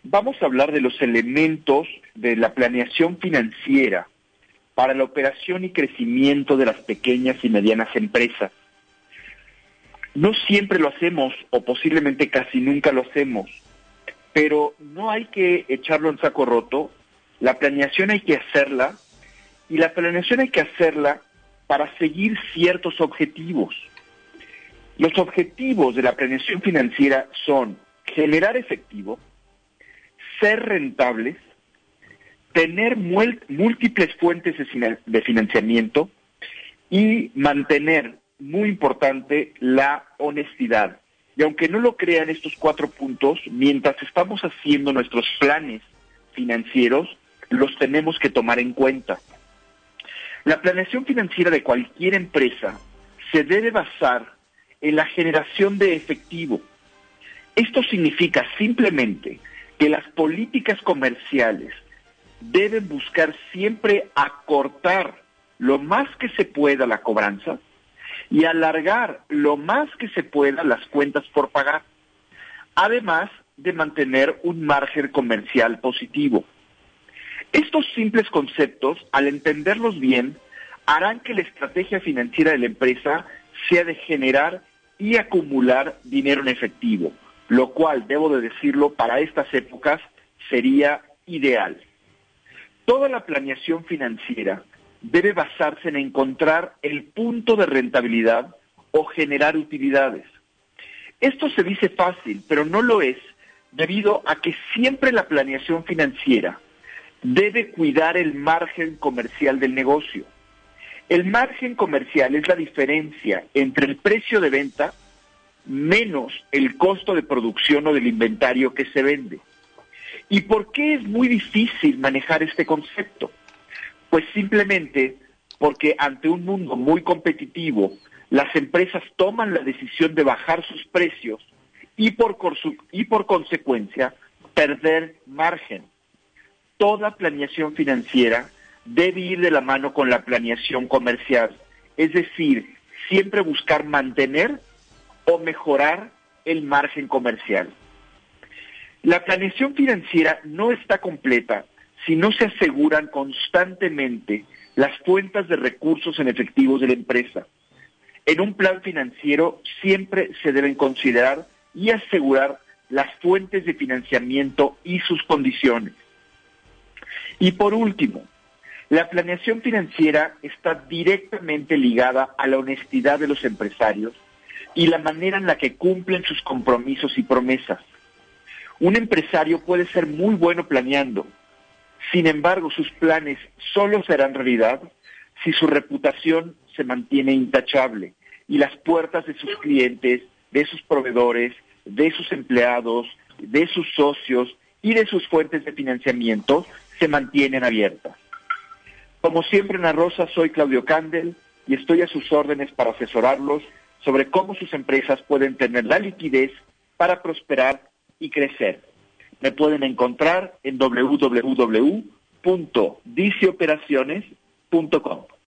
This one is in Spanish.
Vamos a hablar de los elementos de la planeación financiera para la operación y crecimiento de las pequeñas y medianas empresas. No siempre lo hacemos, o posiblemente casi nunca lo hacemos, pero no hay que echarlo en saco roto. La planeación hay que hacerla, y la planeación hay que hacerla para seguir ciertos objetivos. Los objetivos de la planeación financiera son generar efectivo, ser rentables, tener múltiples fuentes de financiamiento y mantener, muy importante, la honestidad. Y aunque no lo crean, estos 4 puntos, mientras estamos haciendo nuestros planes financieros, los tenemos que tomar en cuenta. La planeación financiera de cualquier empresa se debe basar en la generación de efectivo. Esto significa simplemente que las políticas comerciales deben buscar siempre acortar lo más que se pueda la cobranza y alargar lo más que se pueda las cuentas por pagar, además de mantener un margen comercial positivo. Estos simples conceptos, al entenderlos bien, harán que la estrategia financiera de la empresa sea de generar y acumular dinero en efectivo, lo cual, debo de decirlo, para estas épocas sería ideal. Toda la planeación financiera debe basarse en encontrar el punto de rentabilidad o generar utilidades. Esto se dice fácil, pero no lo es, debido a que siempre la planeación financiera debe cuidar el margen comercial del negocio. El margen comercial es la diferencia entre el precio de venta menos el costo de producción o del inventario que se vende. ¿Y por qué es muy difícil manejar este concepto? Pues simplemente porque ante un mundo muy competitivo, las empresas toman la decisión de bajar sus precios y por consecuencia perder margen. Toda planeación financiera debe ir de la mano con la planeación comercial, es decir, siempre buscar mantener o mejorar el margen comercial. La planeación financiera no está completa si no se aseguran constantemente las fuentes de recursos en efectivos de la empresa. En un plan financiero siempre se deben considerar y asegurar las fuentes de financiamiento y sus condiciones. Y por último, la planeación financiera está directamente ligada a la honestidad de los empresarios y la manera en la que cumplen sus compromisos y promesas. Un empresario puede ser muy bueno planeando, sin embargo sus planes solo serán realidad si su reputación se mantiene intachable y las puertas de sus clientes, de sus proveedores, de sus empleados, de sus socios y de sus fuentes de financiamiento se mantienen abiertas. Como siempre en La Rosa, soy Claudio Candel y estoy a sus órdenes para asesorarlos sobre cómo sus empresas pueden tener la liquidez para prosperar y crecer. Me pueden encontrar en www.dicioperaciones.com.